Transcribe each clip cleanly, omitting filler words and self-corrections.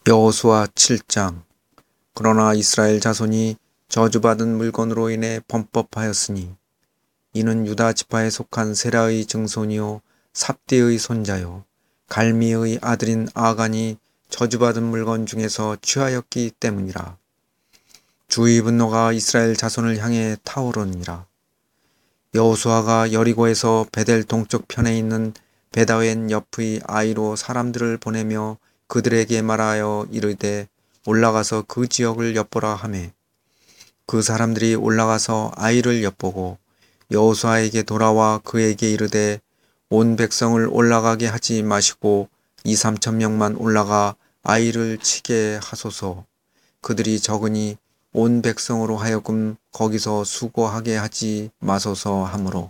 여호수아 7장. 그러나 이스라엘 자손이 저주받은 물건으로 인해 범법하였으니 이는 유다 지파에 속한 세라의 증손이요 삽디의 손자요 갈미의 아들인 아간이 저주받은 물건 중에서 취하였기 때문이라. 주의 분노가 이스라엘 자손을 향해 타오르니라. 여호수아가 여리고에서 베델 동쪽 편에 있는 베다웬 옆의 아이로 사람들을 보내며 그들에게 말하여 이르되 올라가서 그 지역을 엿보라 하매 그 사람들이 올라가서 아이를 엿보고 여호수아에게 돌아와 그에게 이르되 온 백성을 올라가게 하지 마시고 2~3천 명만 올라가 아이를 치게 하소서. 그들이 적으니 온 백성으로 하여금 거기서 수고하게 하지 마소서 하므로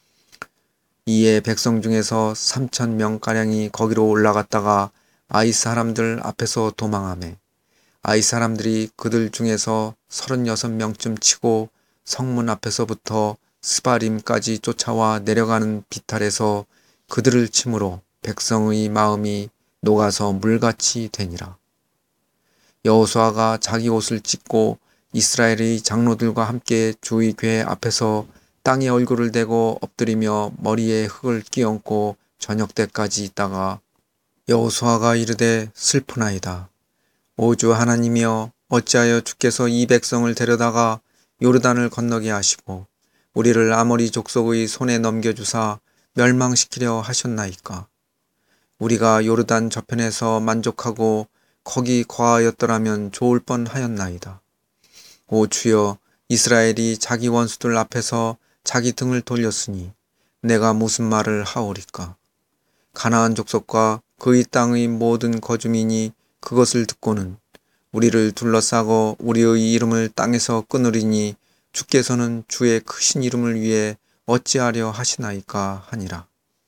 이에 백성 중에서 3천 명가량이 거기로 올라갔다가 아이 사람들 앞에서 도망하매 아이 사람들이 그들 중에서 36명쯤 치고 성문 앞에서부터 스바림까지 쫓아와 내려가는 비탈에서 그들을 치므로 백성의 마음이 녹아서 물같이 되니라. 여호수아가 자기 옷을 찢고 이스라엘의 장로들과 함께 주의 궤 앞에서 땅에 얼굴을 대고 엎드리며 머리에 흙을 끼얹고 저녁 때까지 있다가 여호수아가 이르되 슬프나이다. 오 주 하나님이여, 어찌하여 주께서 이 백성을 데려다가 요르단을 건너게 하시고 우리를 아모리 족속의 손에 넘겨주사 멸망시키려 하셨나이까. 우리가 요르단 저편에서 만족하고 거기 거하였더라면 좋을 뻔하였나이다. 오 주여, 이스라엘이 자기 원수들 앞에서 자기 등을 돌렸으니 내가 무슨 말을 하오리까. 가나안 족속과 그의 땅의 모든 거주민이 그것을 듣고는 우리를 둘러싸고 우리의 이름을 땅에서 끊으리니 주께서는 주의 크신 이름을 위해 어찌하려 하시나이까 하니라.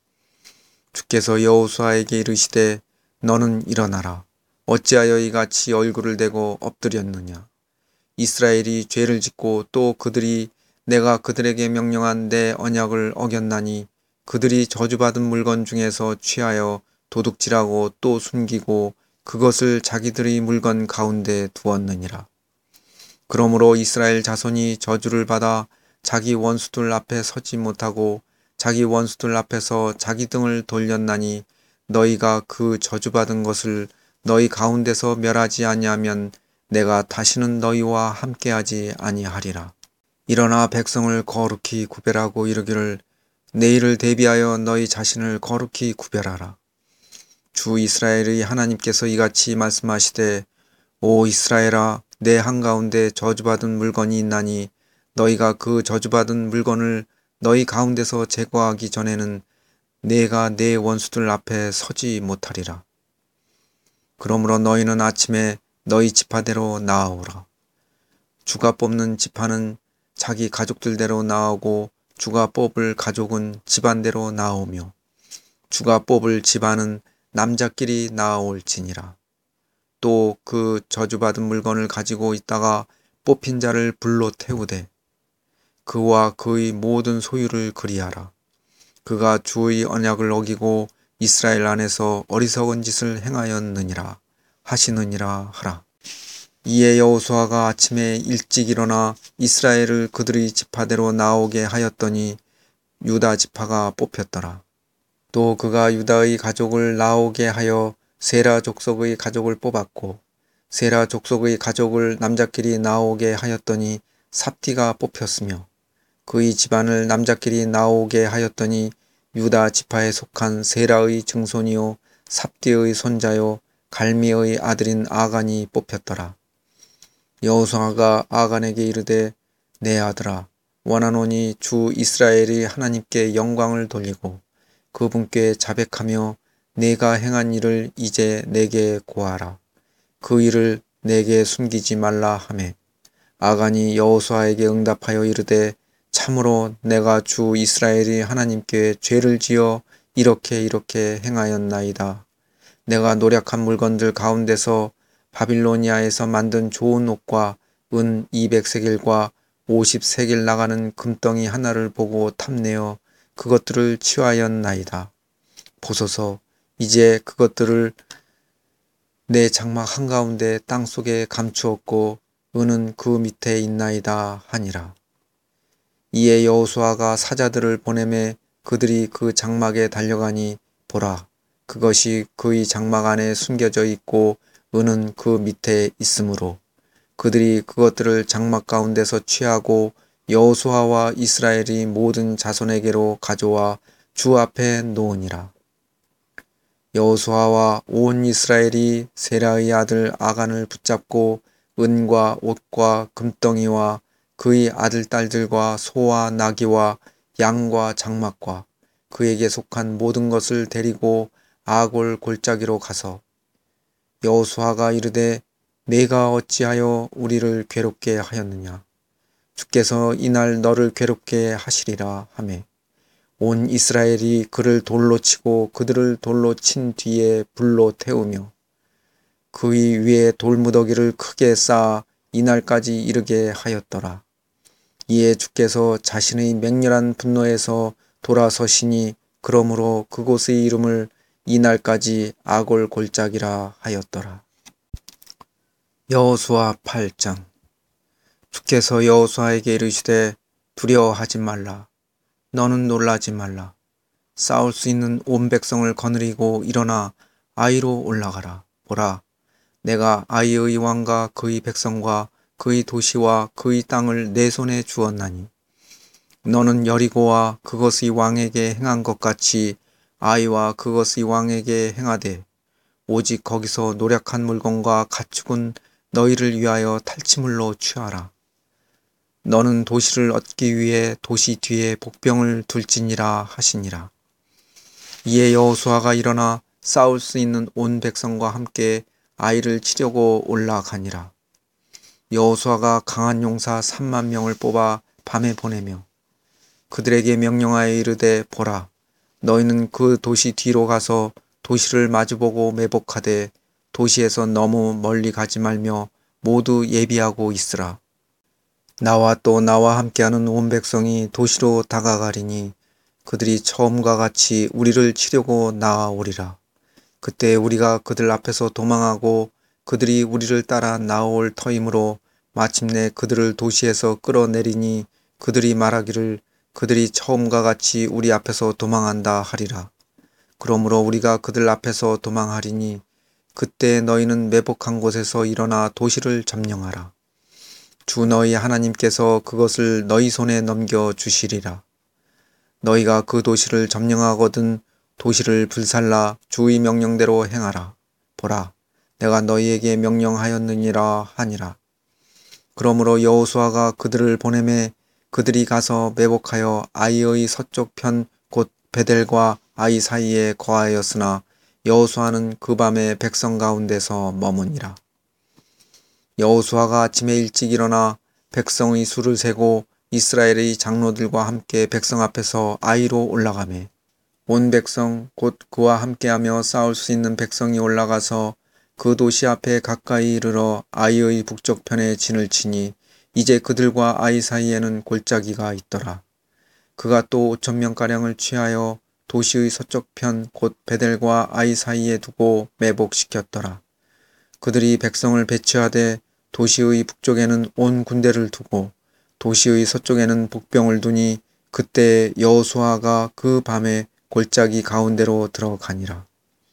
주께서 여호수아에게 이르시되 너는 일어나라. 어찌하여 이같이 얼굴을 대고 엎드렸느냐. 이스라엘이 죄를 짓고 또 그들이 내가 그들에게 명령한 내 언약을 어겼나니 그들이 저주받은 물건 중에서 취하여 도둑질하고 또 숨기고 그것을 자기들의 물건 가운데 두었느니라. 그러므로 이스라엘 자손이 저주를 받아 자기 원수들 앞에 서지 못하고 자기 원수들 앞에서 자기 등을 돌렸나니 너희가 그 저주받은 것을 너희 가운데서 멸하지 아니하면 내가 다시는 너희와 함께하지 아니하리라. 일어나 백성을 거룩히 구별하고 이르기를 내일을 대비하여 너희 자신을 거룩히 구별하라. 주 이스라엘의 하나님께서 이같이 말씀하시되 오 이스라엘아, 내 한가운데 저주받은 물건이 있나니 너희가 그 저주받은 물건을 너희 가운데서 제거하기 전에는 내가 내 원수들 앞에 서지 못하리라. 그러므로 너희는 아침에 너희 지파대로 나아오라. 주가 뽑는 지파는 자기 가족들대로 나오고 주가 뽑을 가족은 집안대로 나오며 주가 뽑을 집안은 남자끼리 나아올지니라. 또 그 저주받은 물건을 가지고 있다가 뽑힌 자를 불로 태우되 그와 그의 모든 소유를 그리하라. 그가 주의 언약을 어기고 이스라엘 안에서 어리석은 짓을 행하였느니라 하시느니라 하라. 이에 여호수아가 아침에 일찍 일어나 이스라엘을 그들의 지파대로 나오게 하였더니 유다 지파가 뽑혔더라. 또 그가 유다의 가족을 나오게 하여 세라 족속의 가족을 뽑았고 세라 족속의 가족을 남자끼리 나오게 하였더니 삽디가 뽑혔으며 그의 집안을 남자끼리 나오게 하였더니 유다 지파에 속한 세라의 증손이요 삽디의 손자요 갈미의 아들인 아간이 뽑혔더라. 여호수아가 아간에게 이르되 내 아들아, 원하노니 주 이스라엘이 하나님께 영광을 돌리고 그분께 자백하며 내가 행한 일을 이제 내게 고하라. 그 일을 내게 숨기지 말라 하매 아간이 여호수아에게 응답하여 이르되 참으로 내가 주 이스라엘이 하나님께 죄를 지어 이렇게 행하였나이다. 내가 노력한 물건들 가운데서 바빌로니아에서 만든 좋은 옷과 은 200세겔과 50세겔 나가는 금덩이 하나를 보고 탐내어 그것들을 취하였나이다. 보소서, 이제 그것들을 내 장막 한가운데 땅속에 감추었고 은은 그 밑에 있나이다 하니라. 이에 여호수아가 사자들을 보내매 그들이 그 장막에 달려가니 보라, 그것이 그의 장막 안에 숨겨져 있고 은은 그 밑에 있으므로 그들이 그것들을 장막 가운데서 취하고 여호수아와 이스라엘이 모든 자손에게로 가져와 주 앞에 놓으니라. 여호수아와 온 이스라엘이 세라의 아들 아간을 붙잡고 은과 옷과 금덩이와 그의 아들 딸들과 소와 나귀와 양과 장막과 그에게 속한 모든 것을 데리고 아골 골짜기로 가서 여호수아가 이르되 내가 어찌하여 우리를 괴롭게 하였느냐. 주께서 이날 너를 괴롭게 하시리라 하매 온 이스라엘이 그를 돌로 치고 그들을 돌로 친 뒤에 불로 태우며 그의 위에 돌무더기를 크게 쌓아 이날까지 이르게 하였더라. 이에 주께서 자신의 맹렬한 분노에서 돌아서시니 그러므로 그곳의 이름을 이날까지 아골 골짜기라 하였더라. 여호수아 8장. 주께서 여호수아에게 이르시되 두려워하지 말라. 너는 놀라지 말라. 싸울 수 있는 온 백성을 거느리고 일어나 아이로 올라가라. 보라, 내가 아이의 왕과 그의 백성과 그의 도시와 그의 땅을 내 손에 주었나니 너는 여리고와 그것의 왕에게 행한 것 같이 아이와 그것의 왕에게 행하되 오직 거기서 노력한 물건과 가축은 너희를 위하여 탈취물로 취하라. 너는 도시를 얻기 위해 도시 뒤에 복병을 둘지니라 하시니라. 이에 여호수아가 일어나 싸울 수 있는 온 백성과 함께 아이를 치려고 올라가니라. 여호수아가 강한 용사 3만 명을 뽑아 밤에 보내며 그들에게 명령하여 이르되 보라, 너희는 그 도시 뒤로 가서 도시를 마주보고 매복하되 도시에서 너무 멀리 가지 말며 모두 예비하고 있으라. 나와 또 나와 함께하는 온 백성이 도시로 다가가리니 그들이 처음과 같이 우리를 치려고 나아오리라. 그때 우리가 그들 앞에서 도망하고 그들이 우리를 따라 나올 터이므로 마침내 그들을 도시에서 끌어내리니 그들이 말하기를 그들이 처음과 같이 우리 앞에서 도망한다 하리라. 그러므로 우리가 그들 앞에서 도망하리니 그때 너희는 매복한 곳에서 일어나 도시를 점령하라. 주 너희 하나님께서 그것을 너희 손에 넘겨 주시리라. 너희가 그 도시를 점령하거든 도시를 불살라 주의 명령대로 행하라. 보라, 내가 너희에게 명령하였느니라 하니라. 그러므로 여호수아가 그들을 보내매 그들이 가서 매복하여 아이의 서쪽 편 곧 베델과 아이 사이에 거하였으나 여호수아는 그 밤에 백성 가운데서 머무니라. 여호수아가 아침에 일찍 일어나 백성의 수를 세고 이스라엘의 장로들과 함께 백성 앞에서 아이로 올라가매 온 백성 곧 그와 함께하며 싸울 수 있는 백성이 올라가서 그 도시 앞에 가까이 이르러 아이의 북쪽 편에 진을 치니 이제 그들과 아이 사이에는 골짜기가 있더라. 그가 또 5,000명가량을 취하여 도시의 서쪽 편 곧 베델과 아이 사이에 두고 매복시켰더라. 그들이 백성을 배치하되 도시의 북쪽에는 온 군대를 두고 도시의 서쪽에는 복병을 두니 그때 여호수아가 그 밤에 골짜기 가운데로 들어가니라.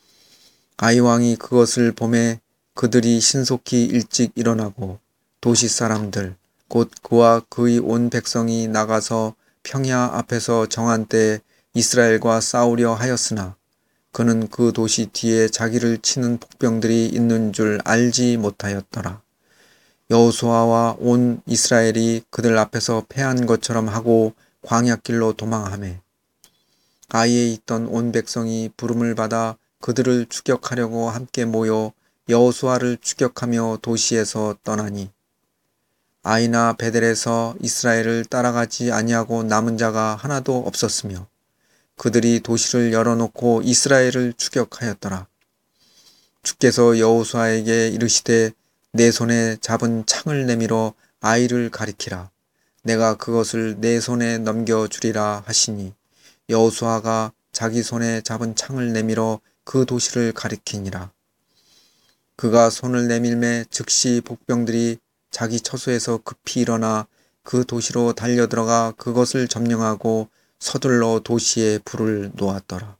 아이 왕이 그것을 보매 그들이 신속히 일찍 일어나고 도시 사람들 곧 그와 그의 온 백성이 나가서 평야 앞에서 정한 때에 이스라엘과 싸우려 하였으나 그는 그 도시 뒤에 자기를 치는 복병들이 있는 줄 알지 못하였더라. 여호수아와 온 이스라엘이 그들 앞에서 패한 것처럼 하고 광야길로 도망하매 아이에 있던 온 백성이 부름을 받아 그들을 추격하려고 함께 모여 여호수아를 추격하며 도시에서 떠나니 아이나 베델에서 이스라엘을 따라가지 아니하고 남은 자가 하나도 없었으며 그들이 도시를 열어놓고 이스라엘을 추격하였더라. 주께서 여호수아에게 이르시되 내 손에 잡은 창을 내밀어 아이를 가리키라. 내가 그것을 내 손에 넘겨주리라 하시니 여호수아가 자기 손에 잡은 창을 내밀어 그 도시를 가리키니라. 그가 손을 내밀매 즉시 복병들이 자기 처소에서 급히 일어나 그 도시로 달려들어가 그것을 점령하고 서둘러 도시에 불을 놓았더라.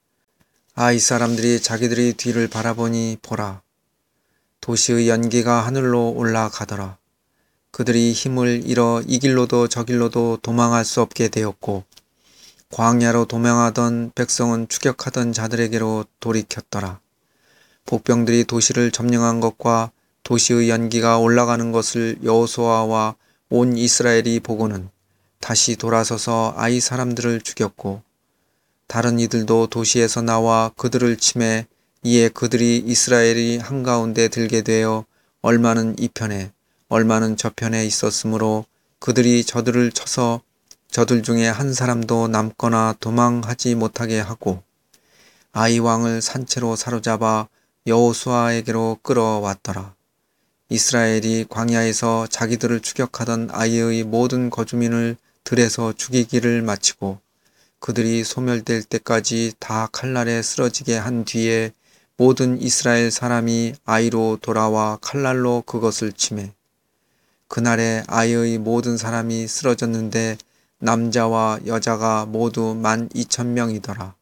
이 사람들이 자기들의 뒤를 바라보니 보라. 도시의 연기가 하늘로 올라가더라. 그들이 힘을 잃어 이 길로도 저 길로도 도망할 수 없게 되었고 광야로 도망하던 백성은 추격하던 자들에게로 돌이켰더라. 복병들이 도시를 점령한 것과 도시의 연기가 올라가는 것을 여호수아와 온 이스라엘이 보고는 다시 돌아서서 아이 사람들을 죽였고 다른 이들도 도시에서 나와 그들을 치매 이에 그들이 이스라엘이 한가운데 들게 되어 얼마는 이 편에 얼마는 저 편에 있었으므로 그들이 저들을 쳐서 저들 중에 한 사람도 남거나 도망하지 못하게 하고 아이 왕을 산채로 사로잡아 여호수아에게로 끌어왔더라. 이스라엘이 광야에서 자기들을 추격하던 아이의 모든 거주민을 들에서 죽이기를 마치고 그들이 소멸될 때까지 다 칼날에 쓰러지게 한 뒤에 모든 이스라엘 사람이 아이로 돌아와 칼날로 그것을 치매 그날에 아이의 모든 사람이 쓰러졌는데 남자와 여자가 모두 12,000명이더라.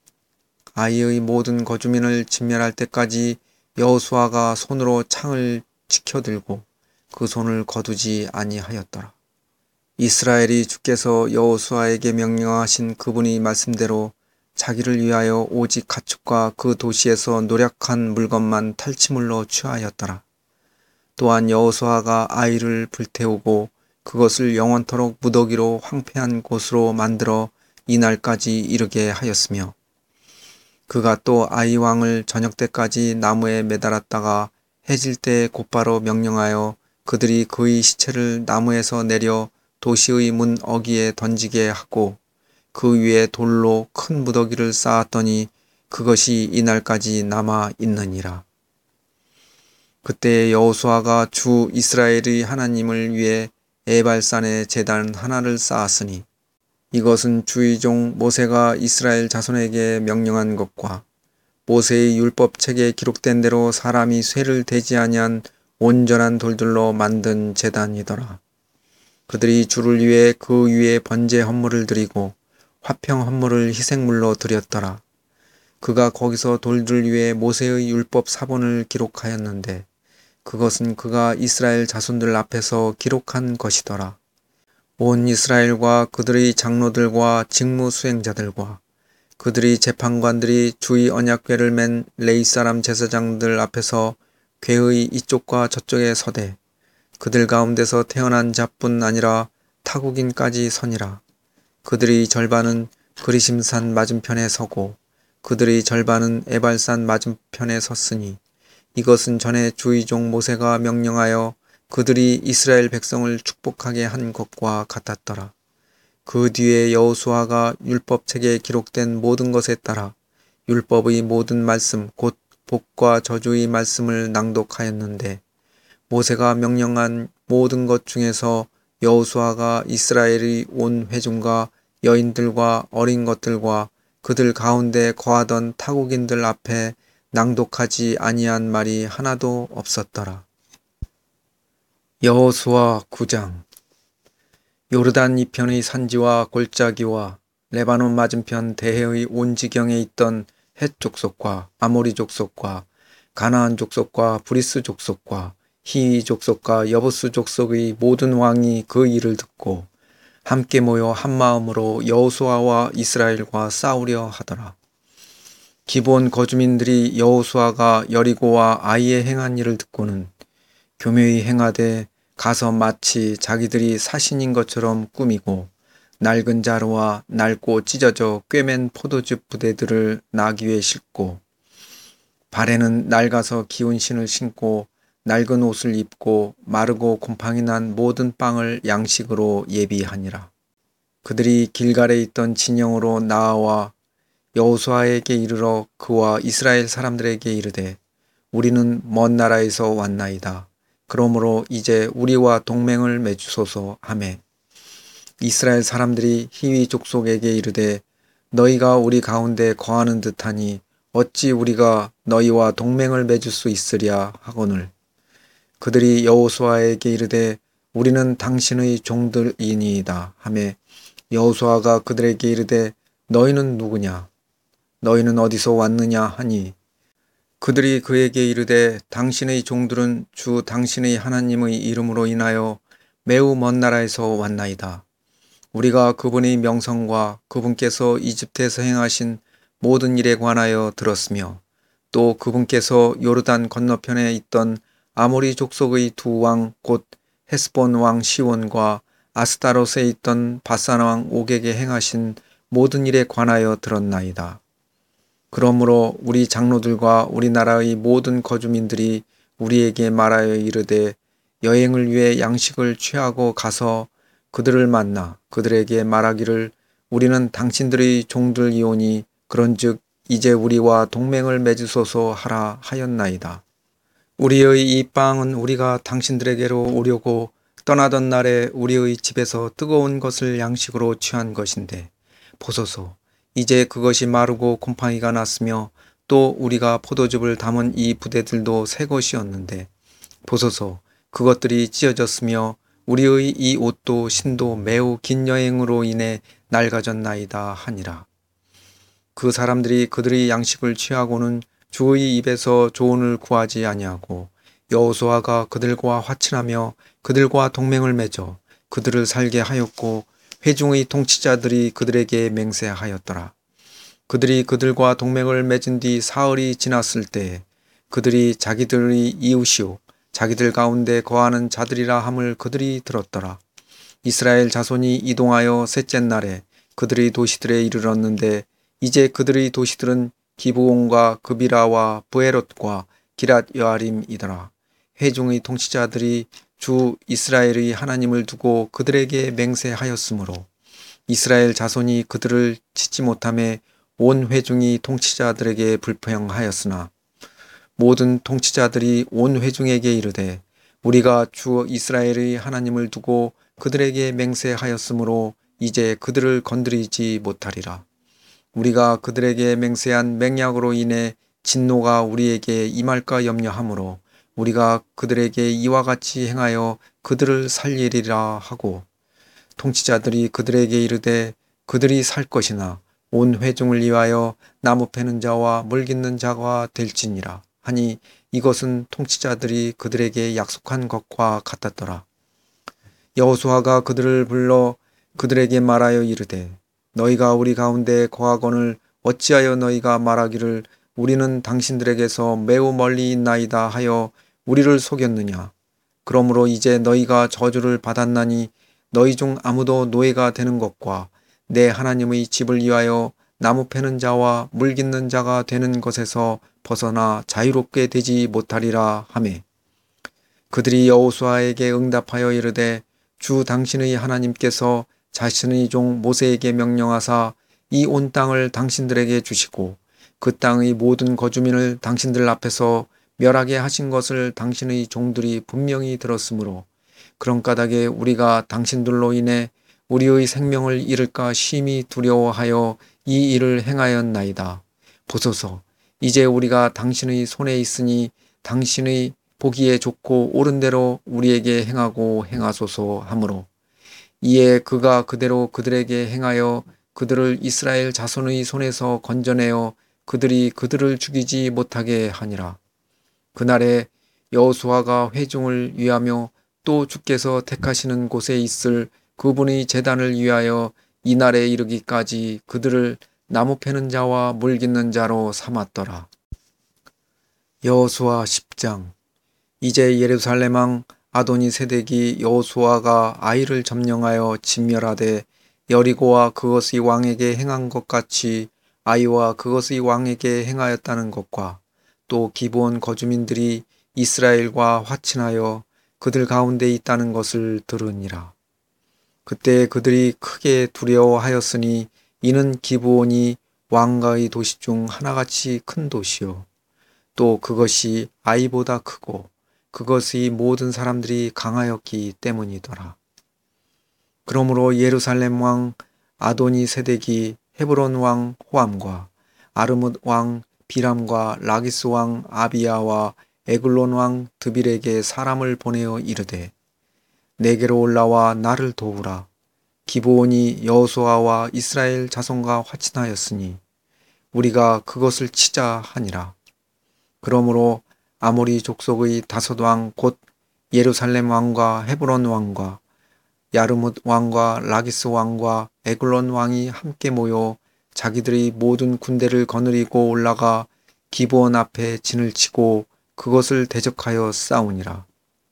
아이의 모든 거주민을 진멸할 때까지 여호수아가 손으로 창을 치켜들고 그 손을 거두지 아니하였더라. 이스라엘이 주께서 여호수아에게 명령하신 그분의 말씀대로 자기를 위하여 오직 가축과 그 도시에서 노력한 물건만 탈취물로 취하였더라. 또한 여호수아가 아이를 불태우고 그것을 영원토록 무더기로 황폐한 곳으로 만들어 이날까지 이르게 하였으며 그가 또 아이 왕을 저녁 때까지 나무에 매달았다가 해질 때 곧바로 명령하여 그들이 그의 시체를 나무에서 내려 도시의 문 어귀에 던지게 하고 그 위에 돌로 큰 무더기를 쌓았더니 그것이 이날까지 남아 있느니라. 그때 여호수아가 주 이스라엘의 하나님을 위해 에발산에 제단 하나를 쌓았으니 이것은 주의 종 모세가 이스라엘 자손에게 명령한 것과 모세의 율법책에 기록된 대로 사람이 쇠를 대지 아니한 온전한 돌들로 만든 제단이더라. 그들이 주를 위해 그 위에 번제 헌물을 드리고 화평 헌물을 희생물로 드렸더라. 그가 거기서 돌들 위에 모세의 율법 사본을 기록하였는데 그것은 그가 이스라엘 자손들 앞에서 기록한 것이더라. 온 이스라엘과 그들의 장로들과 직무 수행자들과 그들이 재판관들이 주의 언약궤를 맨 레위 사람 제사장들 앞에서 궤의 이쪽과 저쪽에 서되 그들 가운데서 태어난 자뿐 아니라 타국인까지 서니라. 그들의 절반은 그리심산 맞은편에 서고 그들의 절반은 에발산 맞은편에 섰으니 이것은 전에 주의 종 모세가 명령하여 그들이 이스라엘 백성을 축복하게 한 것과 같았더라. 그 뒤에 여호수아가 율법책에 기록된 모든 것에 따라 율법의 모든 말씀 곧 복과 저주의 말씀을 낭독하였는데 모세가 명령한 모든 것 중에서 여호수아가 이스라엘의 온 회중과 여인들과 어린 것들과 그들 가운데 거하던 타국인들 앞에 낭독하지 아니한 말이 하나도 없었더라. 여호수아 9장. 요르단 이편의 산지와 골짜기와 레바논 맞은편 대해의 온 지경에 있던 헷 족속과 아모리 족속과 가나안 족속과 브리스 족속과 히위 족속과 여부스 족속의 모든 왕이 그 일을 듣고 함께 모여 한마음으로 여호수아와 이스라엘과 싸우려 하더라. 기본 거주민들이 여호수아가 여리고와 아이에 행한 일을 듣고는 교묘히 행하되 가서 마치 자기들이 사신인 것처럼 꾸미고 낡은 자루와 낡고 찢어져 꿰맨 포도즙 부대들을 나귀에 싣고 발에는 낡아서 기운 신을 신고 낡은 옷을 입고 마르고 곰팡이 난 모든 빵을 양식으로 예비하니라. 그들이 길갈에 있던 진영으로 나아와 여호수아에게 이르러 그와 이스라엘 사람들에게 이르되 우리는 먼 나라에서 왔나이다. 그러므로 이제 우리와 동맹을 맺으소서 하매 이스라엘 사람들이 히위 족속에게 이르되 너희가 우리 가운데 거하는 듯하니 어찌 우리가 너희와 동맹을 맺을 수 있으랴 하거늘 그들이 여호수아에게 이르되 우리는 당신의 종들이니이다 하매 여호수아가 그들에게 이르되 너희는 누구냐 너희는 어디서 왔느냐 하니 그들이 그에게 이르되 당신의 종들은 주 당신의 하나님의 이름으로 인하여 매우 먼 나라에서 왔나이다. 우리가 그분의 명성과 그분께서 이집트에서 행하신 모든 일에 관하여 들었으며 또 그분께서 요르단 건너편에 있던 아모리 족속의 두 왕 곧 헤스본 왕 시온과 아스타롯에 있던 바산 왕 옥에게 행하신 모든 일에 관하여 들었나이다. 그러므로 우리 장로들과 우리나라의 모든 거주민들이 우리에게 말하여 이르되 여행을 위해 양식을 취하고 가서 그들을 만나 그들에게 말하기를 우리는 당신들의 종들이오니 그런즉 이제 우리와 동맹을 맺으소서 하라 하였나이다. 우리의 이 빵은 우리가 당신들에게로 오려고 떠나던 날에 우리의 집에서 뜨거운 것을 양식으로 취한 것인데 보소서 이제 그것이 마르고 곰팡이가 났으며 또 우리가 포도즙을 담은 이 부대들도 새 것이었는데 보소서 그것들이 찢어졌으며 우리의 이 옷도 신도 매우 긴 여행으로 인해 낡아졌나이다 하니라. 그 사람들이 그들의 양식을 취하고는 주의 입에서 조언을 구하지 아니하고 여호수아가 그들과 화친하며 그들과 동맹을 맺어 그들을 살게 하였고 회중의 통치자들이 그들에게 맹세하였더라. 그들이 그들과 동맹을 맺은 뒤 사흘이 지났을 때 그들이 자기들의 이웃이요 자기들 가운데 거하는 자들이라 함을 그들이 들었더라. 이스라엘 자손이 이동하여 셋째 날에 그들의 도시들에 이르렀는데 이제 그들의 도시들은 기브온과 그비라와 브에롯과 기랏 여아림이더라. 회중의 통치자들이 주 이스라엘의 하나님을 두고 그들에게 맹세하였으므로 이스라엘 자손이 그들을 치지 못하며 온 회중이 통치자들에게 불평하였으나 모든 통치자들이 온 회중에게 이르되 우리가 주 이스라엘의 하나님을 두고 그들에게 맹세하였으므로 이제 그들을 건드리지 못하리라. 우리가 그들에게 맹세한 맹약으로 인해 진노가 우리에게 임할까 염려하므로 우리가 그들에게 이와 같이 행하여 그들을 살리리라 하고 통치자들이 그들에게 이르되 그들이 살 것이나 온 회중을 위하여 나무 패는 자와 물 깃는 자가 될지니라 하니 이것은 통치자들이 그들에게 약속한 것과 같았더라. 여호수아가 그들을 불러 그들에게 말하여 이르되 너희가 우리 가운데 거하거늘 어찌하여 너희가 말하기를 우리는 당신들에게서 매우 멀리 있나이다 하여 우리를 속였느냐. 그러므로 이제 너희가 저주를 받았나니 너희 중 아무도 노예가 되는 것과 내 하나님의 집을 위하여 나무 패는 자와 물 깃는 자가 되는 것에서 벗어나 자유롭게 되지 못하리라 하매 그들이 여호수아에게 응답하여 이르되 주 당신의 하나님께서 자신의 종 모세에게 명령하사 이 온 땅을 당신들에게 주시고 그 땅의 모든 거주민을 당신들 앞에서 멸하게 하신 것을 당신의 종들이 분명히 들었으므로 그런 까닭에 우리가 당신들로 인해 우리의 생명을 잃을까 심히 두려워하여 이 일을 행하였나이다. 보소서 이제 우리가 당신의 손에 있으니 당신의 보기에 좋고 옳은 대로 우리에게 행하고 행하소서 하므로 이에 그가 그대로 그들에게 행하여 그들을 이스라엘 자손의 손에서 건져내어 그들이 그들을 죽이지 못하게 하니라. 그날에 여호수아가 회중을 위하며 또 주께서 택하시는 곳에 있을 그분의 제단을 위하여 이날에 이르기까지 그들을 나무 패는 자와 물 깃는 자로 삼았더라. 여호수아 10장. 이제 예루살렘 왕 아도니 세덱이 여호수아가 아이를 점령하여 진멸하되 여리고와 그것의 왕에게 행한 것 같이 아이와 그것의 왕에게 행하였다는 것과 또 기브온 거주민들이 이스라엘과 화친하여 그들 가운데 있다는 것을 들으니라. 그때 그들이 크게 두려워하였으니 이는 기브온이 왕가의 도시 중 하나같이 큰 도시요 또 그것이 아이보다 크고 그것의 모든 사람들이 강하였기 때문이더라. 그러므로 예루살렘 왕 아도니 세덱이 헤브론 왕 호암과 아르뭇 왕 비람과 라기스 왕 아비야와 에글론 왕 드빌에게 사람을 보내어 이르되 내게로 올라와 나를 도우라. 기브온이 여호수아와 이스라엘 자손과 화친하였으니 우리가 그것을 치자 하니라. 그러므로 아모리 족속의 다섯 왕 곧 예루살렘 왕과 헤브론 왕과 야르뭇 왕과 라기스 왕과 에글론 왕이 함께 모여 자기들의 모든 군대를 거느리고 올라가 기브온 앞에 진을 치고 그것을 대적하여 싸우니라.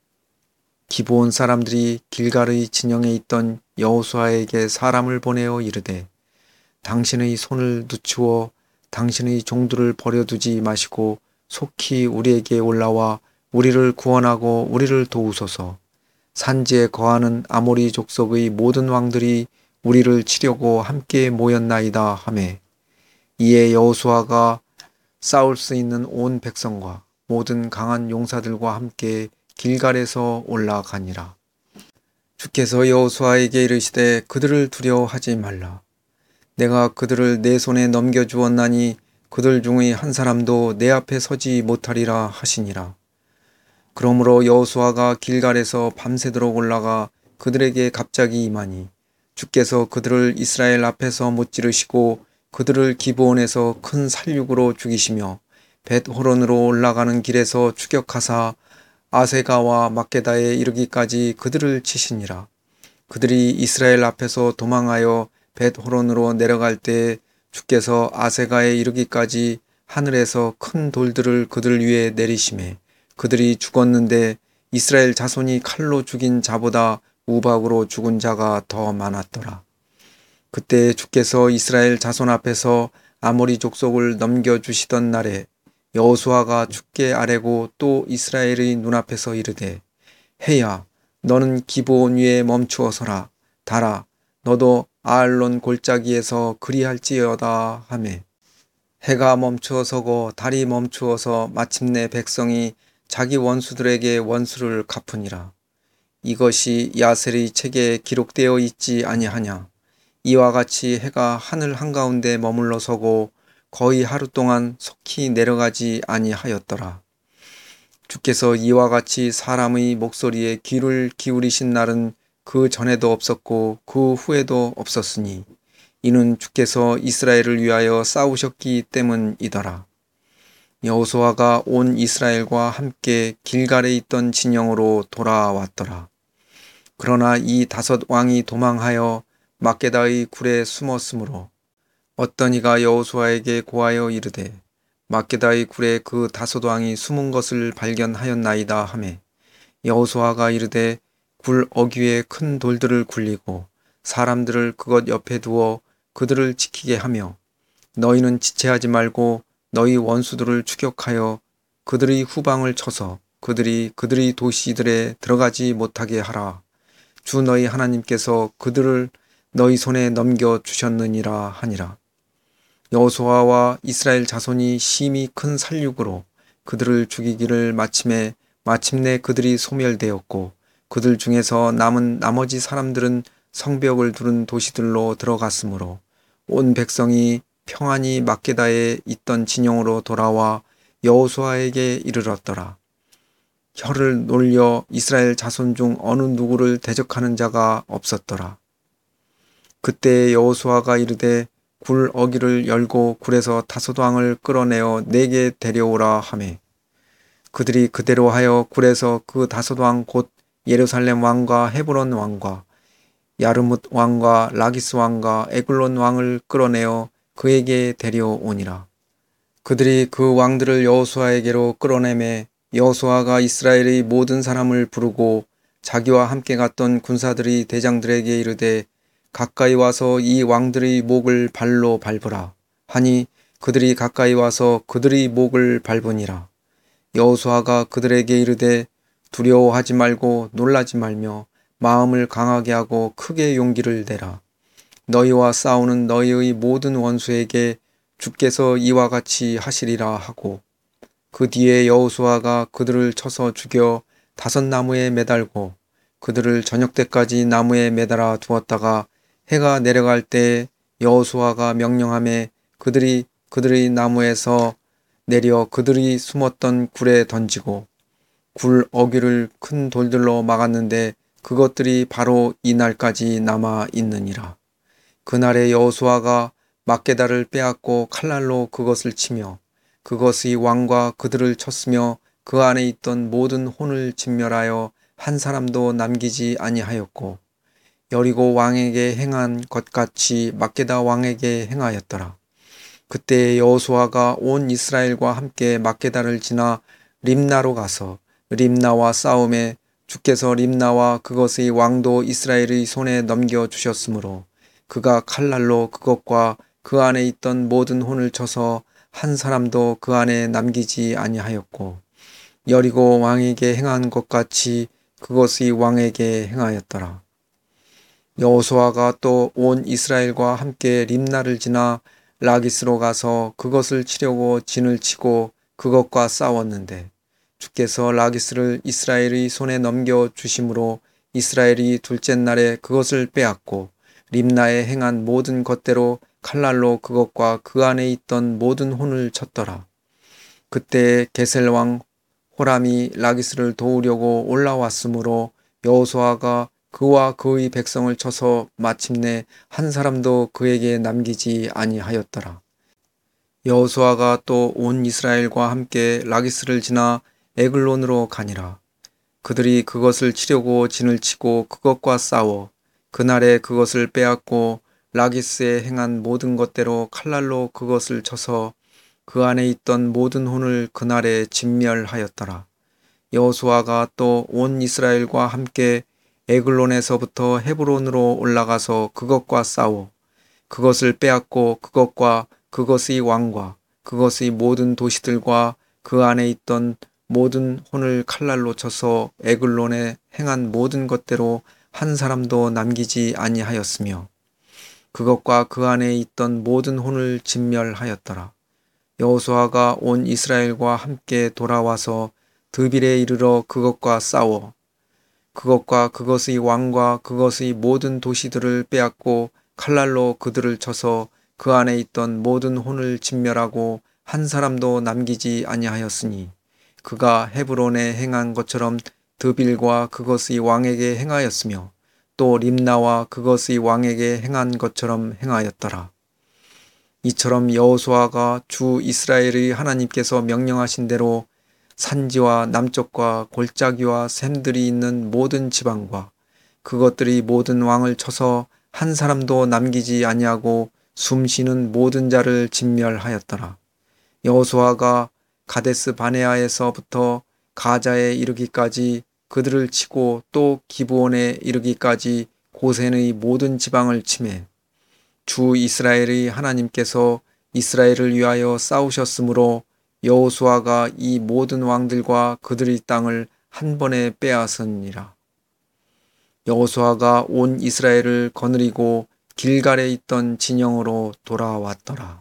기브온 사람들이 길갈의 진영에 있던 여호수아에게 사람을 보내어 이르되 당신의 손을 늦추어 당신의 종들을 버려두지 마시고 속히 우리에게 올라와 우리를 구원하고 우리를 도우소서. 산지에 거하는 아모리 족속의 모든 왕들이 우리를 치려고 함께 모였나이다 하매 이에 여호수아가 싸울 수 있는 온 백성과 모든 강한 용사들과 함께 길갈에서 올라가니라. 주께서 여호수아에게 이르시되 그들을 두려워하지 말라. 내가 그들을 내 손에 넘겨주었나니 그들 중의 한 사람도 내 앞에 서지 못하리라 하시니라. 그러므로 여호수아가 길갈에서 밤새도록 올라가 그들에게 갑자기 임하니 주께서 그들을 이스라엘 앞에서 못지르시고 그들을 기브온에서 큰 살육으로 죽이시며 벳호론으로 올라가는 길에서 추격하사 아세가와 막게다에 이르기까지 그들을 치시니라. 그들이 이스라엘 앞에서 도망하여 벳호론으로 내려갈 때에 주께서 아세가에 이르기까지 하늘에서 큰 돌들을 그들 위에 내리시매 그들이 죽었는데 이스라엘 자손이 칼로 죽인 자보다 우박으로 죽은 자가 더 많았더라. 그때 주께서 이스라엘 자손 앞에서 아모리 족속을 넘겨주시던 날에 여호수아가 주께 아뢰고 또 이스라엘의 눈앞에서 이르되 해야 너는 기브온 위에 멈추어 서라. 달아 너도 아알론 골짜기에서 그리할지어다 하매 해가 멈추어 서고 달이 멈추어서 마침내 백성이 자기 원수들에게 원수를 갚으니라. 이것이 야셀의 책에 기록되어 있지 아니하냐. 이와 같이 해가 하늘 한가운데 머물러 서고 거의 하루 동안 속히 내려가지 아니하였더라. 주께서 이와 같이 사람의 목소리에 귀를 기울이신 날은 그 전에도 없었고 그 후에도 없었으니 이는 주께서 이스라엘을 위하여 싸우셨기 때문이더라. 여호수아가 온 이스라엘과 함께 길갈에 있던 진영으로 돌아왔더라. 그러나 이 다섯 왕이 도망하여 막게다의 굴에 숨었으므로 어떤 이가 여호수아에게 고하여 이르되 막게다의 굴에 그 다섯 왕이 숨은 것을 발견하였나이다 하매 여호수아가 이르되 굴 어귀에 큰 돌들을 굴리고 사람들을 그것 옆에 두어 그들을 지키게 하며 너희는 지체하지 말고 너희 원수들을 추격하여 그들의 후방을 쳐서 그들이 그들의 도시들에 들어가지 못하게 하라. 주 너희 하나님께서 그들을 너희 손에 넘겨주셨느니라 하니라. 여호수아와 이스라엘 자손이 심히 큰 살육으로 그들을 죽이기를 마침내 그들이 소멸되었고 그들 중에서 남은 나머지 사람들은 성벽을 두른 도시들로 들어갔으므로 온 백성이 평안히 막게다에 있던 진영으로 돌아와 여호수아에게 이르렀더라. 혀를 놀려 이스라엘 자손 중 어느 누구를 대적하는 자가 없었더라. 그때 여호수아가 이르되 굴 어귀를 열고 굴에서 다섯 왕을 끌어내어 내게 데려오라 하매 그들이 그대로 하여 굴에서 그 다섯 왕 곧 예루살렘 왕과 헤브론 왕과 야르뭇 왕과 라기스 왕과 에글론 왕을 끌어내어 그에게 데려오니라. 그들이 그 왕들을 여호수아에게로 끌어내매 여호수아가 이스라엘의 모든 사람을 부르고 자기와 함께 갔던 군사들의 대장들에게 이르되 가까이 와서 이 왕들의 목을 발로 밟으라 하니 그들이 가까이 와서 그들의 목을 밟으니라. 여호수아가 그들에게 이르되 두려워하지 말고 놀라지 말며 마음을 강하게 하고 크게 용기를 내라. 너희와 싸우는 너희의 모든 원수에게 주께서 이와 같이 하시리라 하고 그 뒤에 여호수아가 그들을 쳐서 죽여 다섯 나무에 매달고 그들을 저녁 때까지 나무에 매달아 두었다가 해가 내려갈 때 여호수아가 명령하매 그들이 그들의 나무에서 내려 그들이 숨었던 굴에 던지고 굴 어귀를 큰 돌들로 막았는데 그것들이 바로 이날까지 남아 있느니라. 그날에 여호수아가 막게다를 빼앗고 칼날로 그것을 치며 그것의 왕과 그들을 쳤으며 그 안에 있던 모든 혼을 진멸하여 한 사람도 남기지 아니하였고 여리고 왕에게 행한 것 같이 막게다 왕에게 행하였더라. 그때 여호수아가 온 이스라엘과 함께 막게다를 지나 림나로 가서 림나와 싸움에 주께서 림나와 그것의 왕도 이스라엘의 손에 넘겨 주셨으므로 그가 칼날로 그것과 그 안에 있던 모든 혼을 쳐서 한 사람도 그 안에 남기지 아니하였고 여리고 왕에게 행한 것 같이 그것의 왕에게 행하였더라. 여호수아가 또 온 이스라엘과 함께 림나를 지나 라기스로 가서 그것을 치려고 진을 치고 그것과 싸웠는데 주께서 라기스를 이스라엘의 손에 넘겨 주심으로 이스라엘이 둘째 날에 그것을 빼앗고 림나에 행한 모든 것대로 칼날로 그것과 그 안에 있던 모든 혼을 쳤더라. 그때 게셀 왕 호람이 라기스를 도우려고 올라왔으므로 여호수아가 그와 그의 백성을 쳐서 마침내 한 사람도 그에게 남기지 아니하였더라. 여호수아가 또 온 이스라엘과 함께 라기스를 지나 에글론으로 가니라. 그들이 그것을 치려고 진을 치고 그것과 싸워 그날에 그것을 빼앗고 라기스에 행한 모든 것대로 칼날로 그것을 쳐서 그 안에 있던 모든 혼을 그날에 진멸하였더라. 여호수아가 또 온 이스라엘과 함께 에글론에서부터 헤브론으로 올라가서 그것과 싸워 그것을 빼앗고 그것과 그것의 왕과 그것의 모든 도시들과 그 안에 있던 모든 혼을 칼날로 쳐서 에글론에 행한 모든 것대로 한 사람도 남기지 아니하였으며 그것과 그 안에 있던 모든 혼을 진멸하였더라. 여호수아가 온 이스라엘과 함께 돌아와서 드빌에 이르러 그것과 싸워 그것과 그것의 왕과 그것의 모든 도시들을 빼앗고 칼날로 그들을 쳐서 그 안에 있던 모든 혼을 진멸하고 한 사람도 남기지 아니하였으니 그가 헤브론에 행한 것처럼 드빌과 그것의 왕에게 행하였으며 또 림나와 그것의 왕에게 행한 것처럼 행하였더라. 이처럼 여호수아가 주 이스라엘의 하나님께서 명령하신 대로 산지와 남쪽과 골짜기와 샘들이 있는 모든 지방과 그것들이 모든 왕을 쳐서 한 사람도 남기지 아니하고 숨쉬는 모든 자를 진멸하였더라. 여호수아가 가데스 바네아에서부터 가자에 이르기까지 그들을 치고 또 기브온에 이르기까지 고센의 모든 지방을 치매 주 이스라엘의 하나님께서 이스라엘을 위하여 싸우셨으므로 여호수아가 이 모든 왕들과 그들의 땅을 한 번에 빼앗으니라. 여호수아가 온 이스라엘을 거느리고 길갈에 있던 진영으로 돌아왔더라.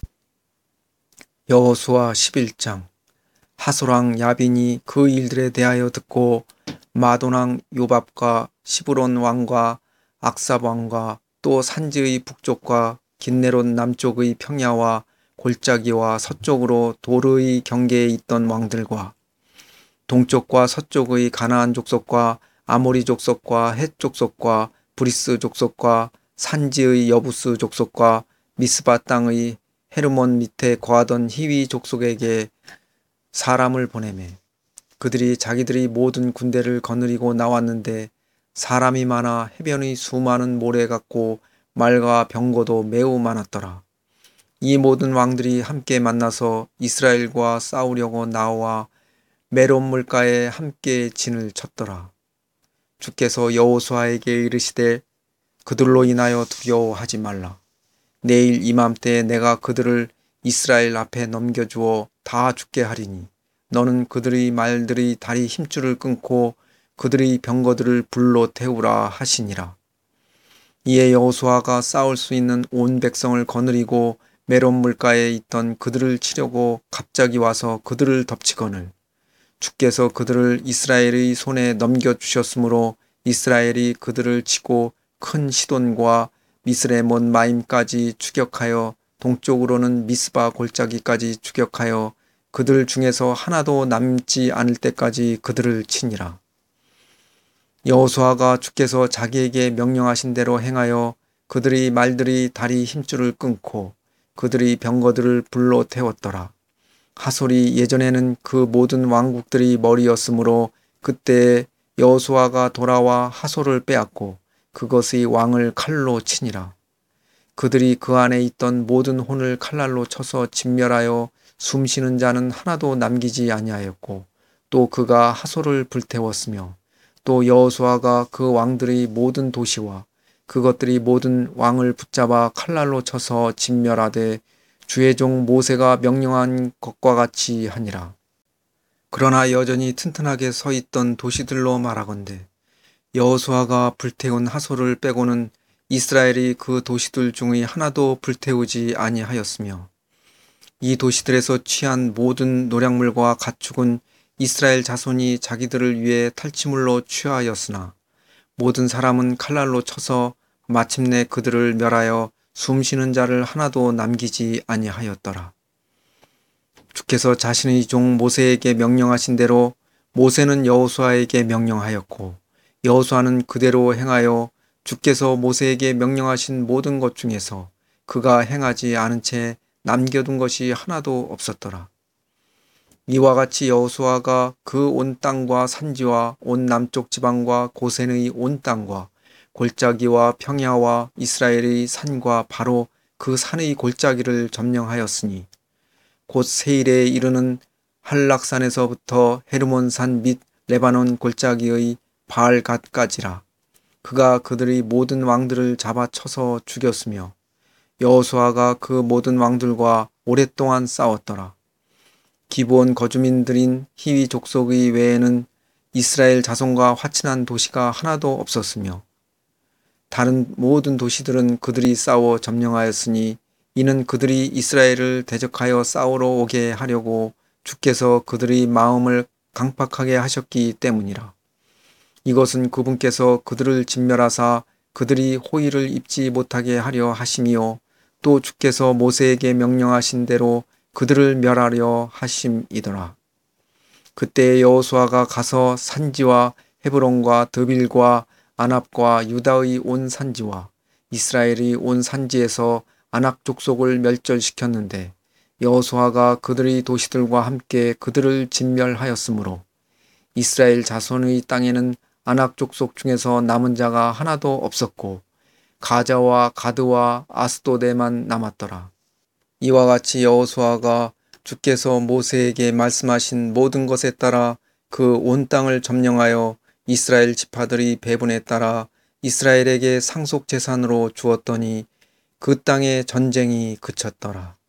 여호수아 11장. 하솔왕 야빈이 그 일들에 대하여 듣고 마돈왕 요밥과 시브론 왕과 악삽 왕과 또 산지의 북쪽과 긴네롯 남쪽의 평야와 골짜기와 서쪽으로 도르의 경계에 있던 왕들과 동쪽과 서쪽의 가나안 족속과 아모리 족속과 헷 족속과 브리스 족속과 산지의 여부스 족속과 미스바 땅의 헤르몬 밑에 거하던 히위 족속에게 사람을 보내매 그들이 자기들이 모든 군대를 거느리고 나왔는데 사람이 많아 해변의 수많은 모래 같고 말과 병거도 매우 많았더라. 이 모든 왕들이 함께 만나서 이스라엘과 싸우려고 나와 메론 물가에 함께 진을 쳤더라. 주께서 여호수아에게 이르시되 그들로 인하여 두려워하지 말라. 내일 이맘때 내가 그들을 이스라엘 앞에 넘겨주어 다 죽게 하리니 너는 그들의 말들의 다리 힘줄을 끊고 그들의 병거들을 불로 태우라 하시니라. 이에 여호수아가 싸울 수 있는 온 백성을 거느리고 메론 물가에 있던 그들을 치려고 갑자기 와서 그들을 덮치거늘 주께서 그들을 이스라엘의 손에 넘겨주셨으므로 이스라엘이 그들을 치고 큰 시돈과 미스레몬 마임까지 추격하여 동쪽으로는 미스바 골짜기까지 추격하여 그들 중에서 하나도 남지 않을 때까지 그들을 치니라. 여호수아가 주께서 자기에게 명령하신 대로 행하여 그들의 말들이 다리 힘줄을 끊고 그들의 병거들을 불로 태웠더라. 하솔이 예전에는 그 모든 왕국들이 머리였으므로 그때 여호수아가 돌아와 하솔을 빼앗고 그것의 왕을 칼로 치니라. 그들이 그 안에 있던 모든 혼을 칼날로 쳐서 진멸하여 숨쉬는 자는 하나도 남기지 아니하였고 또 그가 하솔을 불태웠으며 또 여호수아가 그 왕들의 모든 도시와 그것들이 모든 왕을 붙잡아 칼날로 쳐서 진멸하되 주의 종 모세가 명령한 것과 같이 하니라. 그러나 여전히 튼튼하게 서 있던 도시들로 말하건대 여호수아가 불태운 하솔을 빼고는 이스라엘이 그 도시들 중의 하나도 불태우지 아니하였으며 이 도시들에서 취한 모든 노략물과 가축은 이스라엘 자손이 자기들을 위해 탈취물로 취하였으나 모든 사람은 칼날로 쳐서 마침내 그들을 멸하여 숨쉬는 자를 하나도 남기지 아니하였더라. 주께서 자신의 종 모세에게 명령하신 대로 모세는 여호수아에게 명령하였고 여호수아는 그대로 행하여 주께서 모세에게 명령하신 모든 것 중에서 그가 행하지 않은 채 남겨둔 것이 하나도 없었더라. 이와 같이 여호수아가 그 온 땅과 산지와 온 남쪽 지방과 고센의 온 땅과 골짜기와 평야와 이스라엘의 산과 바로 그 산의 골짜기를 점령하였으니 곧 세일에 이르는 한락산에서부터 헤르몬산 및 레바논 골짜기의 바알갓까지라. 그가 그들의 모든 왕들을 잡아 쳐서 죽였으며 여호수아가 그 모든 왕들과 오랫동안 싸웠더라. 기브온 거주민들인 히위 족속의 외에는 이스라엘 자손과 화친한 도시가 하나도 없었으며 다른 모든 도시들은 그들이 싸워 점령하였으니 이는 그들이 이스라엘을 대적하여 싸우러 오게 하려고 주께서 그들의 마음을 강팍하게 하셨기 때문이라. 이것은 그분께서 그들을 진멸하사 그들이 호의를 입지 못하게 하려 하심이요 또 주께서 모세에게 명령하신 대로 그들을 멸하려 하심이더라. 그때 여호수아가 가서 산지와 헤브론과 드빌과 아납과 유다의 온 산지와 이스라엘의 온 산지에서 아낙 족속을 멸절시켰는데 여호수아가 그들의 도시들과 함께 그들을 진멸하였으므로 이스라엘 자손의 땅에는 아낙 족속 중에서 남은 자가 하나도 없었고 가자와 가드와 아스도데만 남았더라. 이와 같이 여호수아가 주께서 모세에게 말씀하신 모든 것에 따라 그 온 땅을 점령하여 이스라엘 지파들의 배분에 따라 이스라엘에게 상속 재산으로 주었더니 그 땅의 전쟁이 그쳤더라.